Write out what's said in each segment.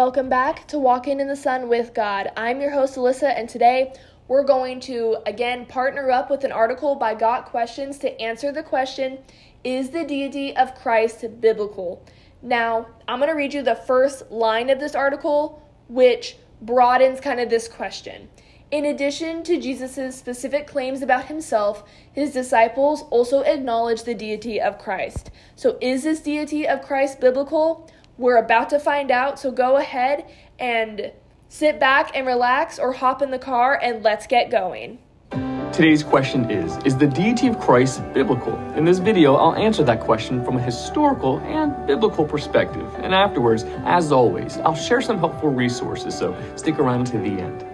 Welcome back to Walking in the Sun with God. I'm your host, Alyssa, and today we're going to, again, partner up with an article by Got Questions to answer the question, is the deity of Christ biblical? Now, I'm going to read you the first line of this article, which broadens kind of this question. In addition to Jesus' specific claims about himself, his disciples also acknowledge the deity of Christ. So is this deity of Christ biblical? We're about to find out, so go ahead and sit back and relax or hop in the car and let's get going. Today's question is the deity of Christ biblical? In this video, I'll answer that question from a historical and biblical perspective. And afterwards, as always, I'll share some helpful resources, so stick around to the end.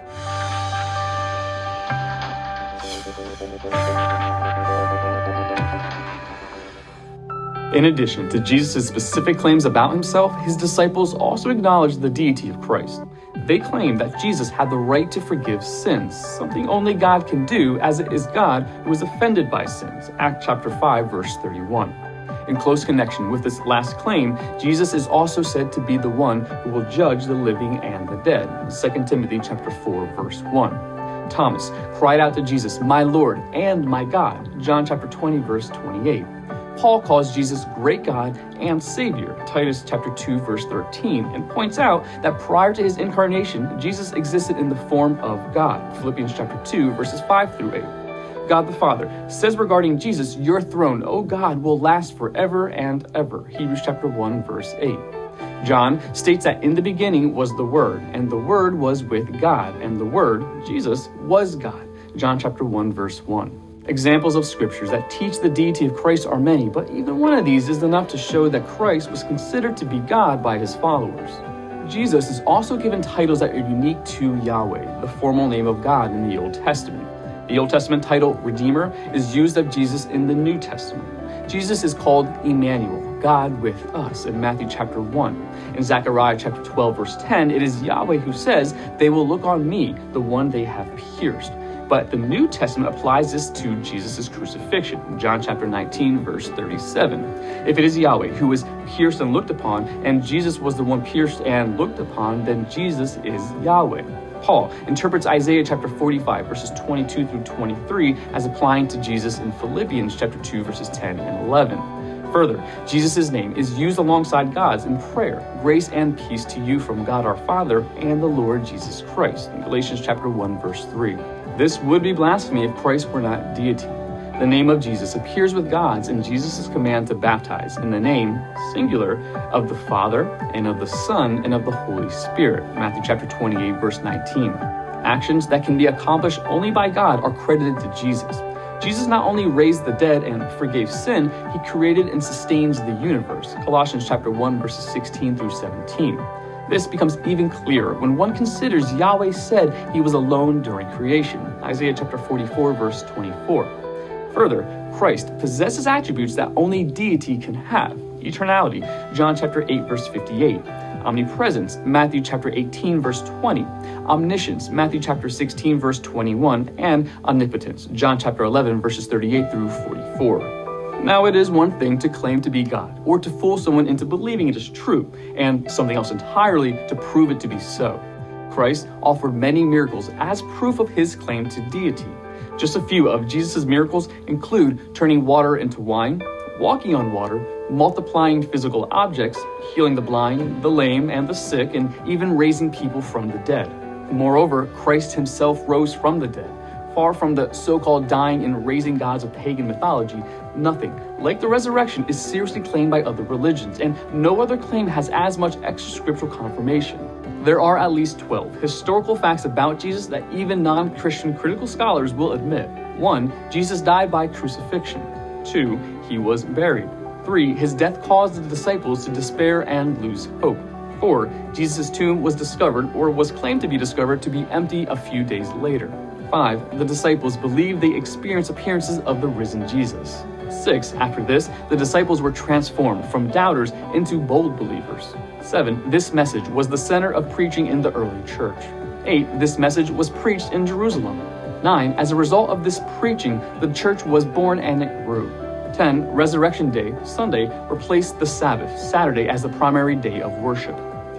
In addition to Jesus' specific claims about himself, his disciples also acknowledged the deity of Christ. They claimed that Jesus had the right to forgive sins, something only God can do, as it is God who is offended by sins. Acts chapter 5, verse 31. In close connection with this last claim, Jesus is also said to be the one who will judge the living and the dead. 2 Timothy chapter 4, verse 1. Thomas cried out to Jesus, "My Lord and my God." John chapter 20, verse 28. Paul calls Jesus great God and Savior, Titus chapter 2, verse 13, and points out that prior to his incarnation, Jesus existed in the form of God, Philippians chapter 2, verses 5 through 8. God the Father says regarding Jesus, "Your throne, O God, will last forever and ever," Hebrews chapter 1, verse 8. John states that in the beginning was the Word, and the Word was with God, and the Word, Jesus, was God, John chapter 1, verse 1. Examples of scriptures that teach the deity of Christ are many, but even one of these is enough to show that Christ was considered to be God by his followers. Jesus is also given titles that are unique to Yahweh, the formal name of God in the Old Testament. The Old Testament title, Redeemer, is used of Jesus in the New Testament. Jesus is called Emmanuel, God with us, in Matthew chapter 1. In Zechariah chapter 12, verse 10, it is Yahweh who says, "They will look on me, the one they have pierced." But the New Testament applies this to Jesus' crucifixion, John chapter 19, verse 37. If it is Yahweh who was pierced and looked upon, and Jesus was the one pierced and looked upon, then Jesus is Yahweh. Paul interprets Isaiah chapter 45, verses 22 through 23 as applying to Jesus in Philippians chapter 2, verses 10 and 11. Further, Jesus' name is used alongside God's in prayer, "Grace and peace to you from God our Father and the Lord Jesus Christ," in Galatians chapter 1, verse 3. This would be blasphemy if Christ were not deity. The name of Jesus appears with God's in Jesus' command to baptize in the name, singular, of the Father and of the Son and of the Holy Spirit, Matthew chapter 28, verse 19. Actions that can be accomplished only by God are credited to Jesus. Jesus not only raised the dead and forgave sin, he created and sustains the universe, Colossians chapter 1, verses 16 through 17. This becomes even clearer when one considers Yahweh said he was alone during creation, Isaiah chapter 44, verse 24. Further, Christ possesses attributes that only deity can have. Eternality, John chapter 8, verse 58. Omnipresence, Matthew chapter 18, verse 20. Omniscience, Matthew chapter 16, verse 21. And omnipotence, John chapter 11, verses 38 through 44. Now, it is one thing to claim to be God, or to fool someone into believing it is true, and something else entirely to prove it to be so. Christ offered many miracles as proof of his claim to deity. Just a few of Jesus' miracles include turning water into wine, walking on water, multiplying physical objects, healing the blind, the lame, and the sick, and even raising people from the dead. Moreover, Christ himself rose from the dead. Far from the so-called dying and raising gods of pagan mythology, nothing like the resurrection is seriously claimed by other religions, and no other claim has as much extra-scriptural confirmation. There are at least 12 historical facts about Jesus that even non-Christian critical scholars will admit. 1. Jesus died by crucifixion. 2. He was buried. 3. His death caused the disciples to despair and lose hope. 4. Jesus' tomb was discovered, or was claimed to be discovered, to be empty a few days later. 5. The disciples believed they experienced appearances of the risen Jesus. 6. After this, the disciples were transformed from doubters into bold believers. 7. This message was the center of preaching in the early church. 8. This message was preached in Jerusalem. 9. As a result of this preaching, the church was born and it grew. 10. Resurrection Day, Sunday, replaced the Sabbath, Saturday, as the primary day of worship.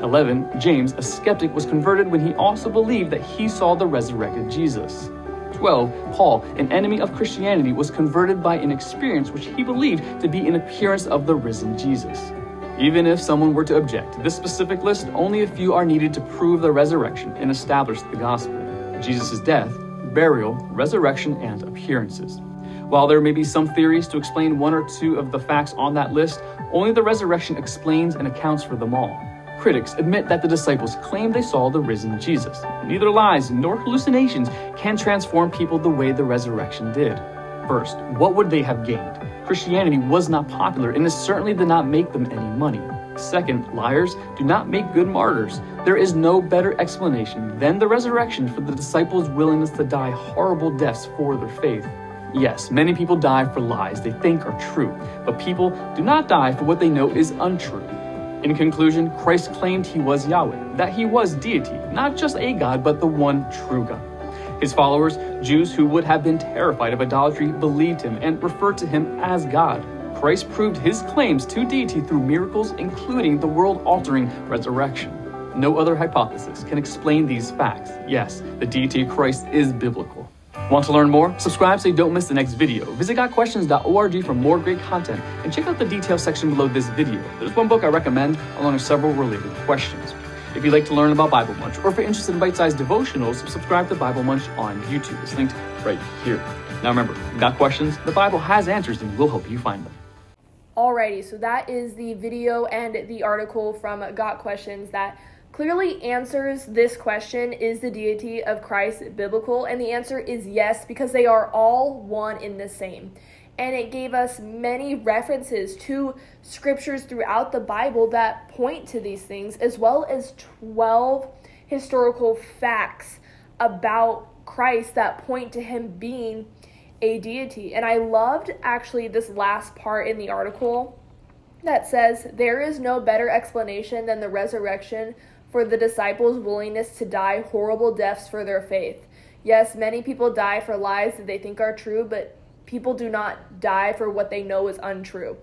11. James, a skeptic, was converted when he also believed that he saw the resurrected Jesus. 12. Paul, an enemy of Christianity, was converted by an experience which he believed to be an appearance of the risen Jesus. Even if someone were to object to this specific list, only a few are needed to prove the resurrection and establish the gospel: Jesus' death, burial, resurrection, and appearances. While there may be some theories to explain one or two of the facts on that list, only the resurrection explains and accounts for them all. Critics admit that the disciples claimed they saw the risen Jesus. Neither lies nor hallucinations can transform people the way the resurrection did. First, what would they have gained? Christianity was not popular, and it certainly did not make them any money. Second, liars do not make good martyrs. There is no better explanation than the resurrection for the disciples' willingness to die horrible deaths for their faith. Yes, many people die for lies they think are true, but people do not die for what they know is untrue. In conclusion, Christ claimed he was Yahweh, that he was deity, not just a God, but the one true God. His followers, Jews who would have been terrified of idolatry, believed him and referred to him as God. Christ proved his claims to deity through miracles, including the world-altering resurrection. No other hypothesis can explain these facts. Yes, the deity of Christ is biblical. Want to learn more? Subscribe so you don't miss the next video. Visit gotquestions.org for more great content, and check out the details section below this video. There's one book I recommend, along with several related questions. If you'd like to learn about Bible Munch, or if you're interested in bite-sized devotionals, subscribe to Bible Munch on YouTube. It's linked right here. Now remember, got questions? The Bible has answers and will help you find them. Alrighty, so that is the video and the article from Got Questions that clearly answers this question: is the deity of Christ biblical? And the answer is yes, because they are all one in the same. And it gave us many references to scriptures throughout the Bible that point to these things, as well as 12 historical facts about Christ that point to him being a deity. And I loved actually this last part in the article that says, there is no better explanation than the resurrection for the disciples' willingness to die horrible deaths for their faith. Yes, many people die for lies that they think are true, but people do not die for what they know is untrue.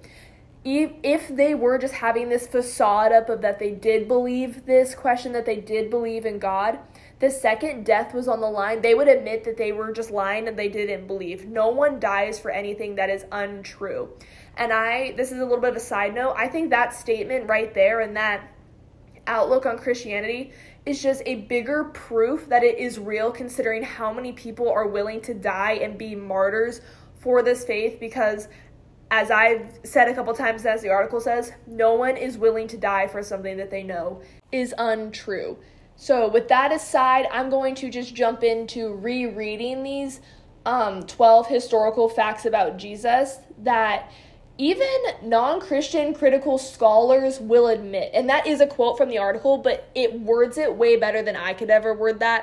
If they were just having this facade up of that they did believe this question, that they did believe in God, the second death was on the line, they would admit that they were just lying and they didn't believe. No one dies for anything that is untrue. And this is a little bit of a side note, I think that statement right there and that outlook on Christianity is just a bigger proof that it is real, considering how many people are willing to die and be martyrs for this faith, because as I've said a couple times, as the article says, no one is willing to die for something that they know is untrue. So with that aside, I'm going to just jump into rereading these 12 historical facts about Jesus that even non-Christian critical scholars will admit. And that is a quote from the article, but it words it way better than I could ever word that.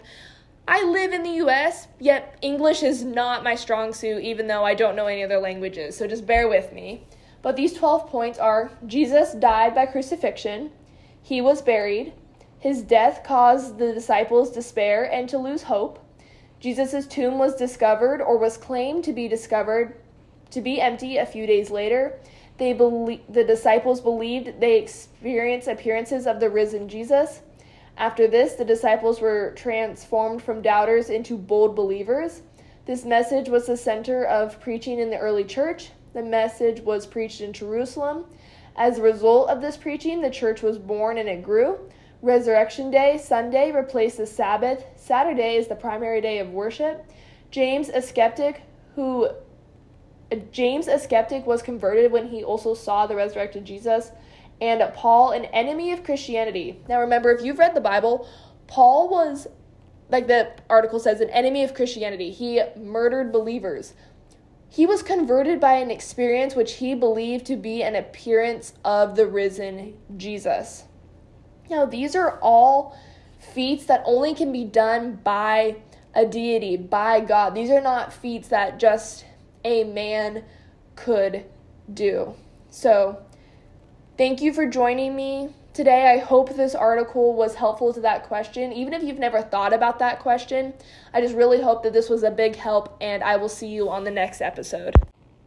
I live in the U.S., yet English is not my strong suit, even though I don't know any other languages, so just bear with me. But these 12 points are: Jesus died by crucifixion, he was buried, his death caused the disciples despair and to lose hope, Jesus' tomb was discovered or was claimed to be discovered to be empty a few days later, the disciples believed they experienced appearances of the risen Jesus. After this, the disciples were transformed from doubters into bold believers. This message was the center of preaching in the early church. The message was preached in Jerusalem. As a result of this preaching, the church was born and it grew. Resurrection Day, Sunday, replaced the Sabbath. Saturday is the primary day of worship. James, a skeptic, was converted when he also saw the resurrected Jesus. And Paul, an enemy of Christianity. Now remember, if you've read the Bible, Paul was, like the article says, an enemy of Christianity. He murdered believers. He was converted by an experience which he believed to be an appearance of the risen Jesus. Now, these are all feats that only can be done by a deity, by God. These are not feats that just a man could do. So, thank you for joining me today. I hope this article was helpful to that question. Even if you've never thought about that question, I just really hope that this was a big help, and I will see you on the next episode.